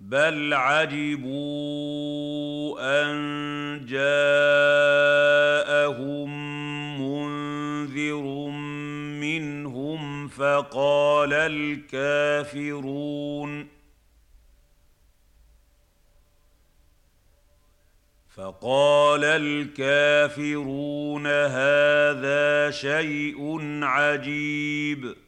بل عجبوا أن جاءهم منذر منهم فقال الكافرون هذا شيء عجيب.